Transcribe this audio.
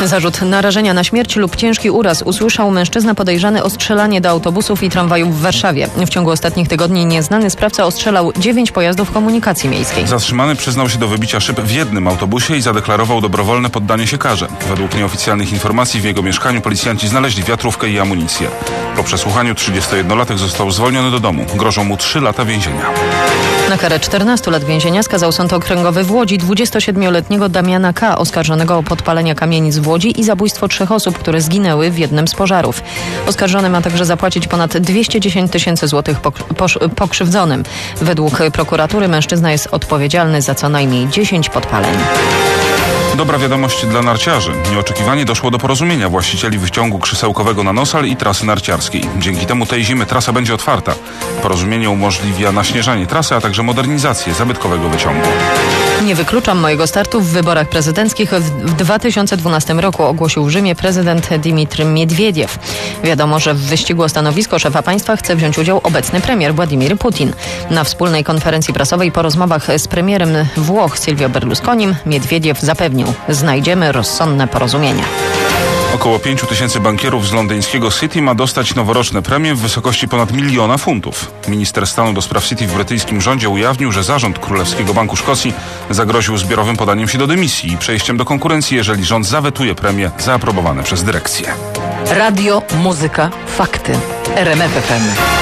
Zarzut narażenia na śmierć lub ciężki uraz usłyszał mężczyzna podejrzany o strzelanie do autobusów i tramwajów w Warszawie. W ciągu ostatnich tygodni nieznany sprawca ostrzelał 9 pojazdów komunikacji miejskiej. Zatrzymany przyznał się do wybicia szyb w jednym autobusie i zadeklarował dobrowolne poddanie się karze. Według nieoficjalnych informacji w jego mieszkaniu policjanci znaleźli wiatrówkę i amunicję. Po przesłuchaniu 31-latek został zwolniony do domu. Grożą mu 3 lata więzienia. Na karę 14 lat więzienia skazał Sąd Okręgowy w Łodzi 27-letniego Damiana K., oskarżonego o podpalenie kamienic w Łodzi i zabójstwo 3 osób, które zginęły w jednym z pożarów. Oskarżony ma także zapłacić ponad 210 000 złotych pokrzywdzonym. Według prokuratury mężczyzna jest odpowiedzialny za co najmniej 10 podpaleń. Dobra wiadomość dla narciarzy. Nieoczekiwanie doszło do porozumienia właścicieli wyciągu krzysełkowego na Nosal i trasy narciarskiej. Dzięki temu tej zimy trasa będzie otwarta. Porozumienie umożliwia naśnieżanie trasy, a także modernizację zabytkowego wyciągu. Nie wykluczam mojego startu w wyborach prezydenckich w 2012 roku, ogłosił w Rzymie prezydent Dmitry Miedwiediew. Wiadomo, że w wyścigu o stanowisko szefa państwa chce wziąć udział obecny premier Władimir Putin. Na wspólnej konferencji prasowej po rozmowach z premierem Włoch Silvio Berlusconim Miedwiediew zapewnił: znajdziemy rozsądne porozumienie. Około 5 000 bankierów z londyńskiego City ma dostać noworoczne premie w wysokości ponad 1 000 000 funtów. Minister stanu do spraw City w brytyjskim rządzie ujawnił, że zarząd Królewskiego Banku Szkocji zagroził zbiorowym podaniem się do dymisji i przejściem do konkurencji, jeżeli rząd zawetuje premie zaaprobowane przez dyrekcję. Radio, muzyka, fakty. RMF FM.